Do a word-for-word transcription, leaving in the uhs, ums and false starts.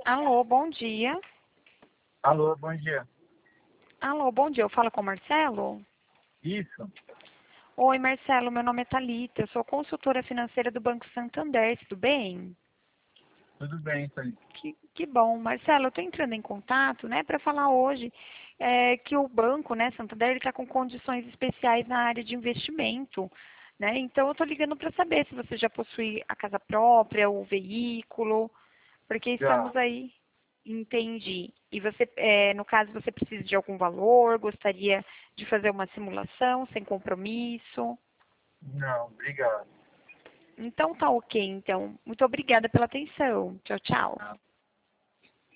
Alô, bom dia. Alô, bom dia. Alô, bom dia. Eu falo com o Marcelo? Isso, Oi, Marcelo. Meu nome é Thalita. Eu sou consultora financeira do Banco Santander. Tudo bem? tudo bem, Thalita. Que, que bom. Marcelo, eu estou entrando em contato, né, para falar hoje é, que o banco, né, Santander, está com condições especiais na área de investimento, né? Então, eu estou ligando para saber se você já possui a casa própria, o veículo, porque Já. estamos aí. Entendi. E você, é, no caso, você precisa de algum valor? Gostaria de fazer uma simulação sem compromisso? Não, obrigado. Então tá ok, então. Muito obrigada pela atenção. Tchau, tchau.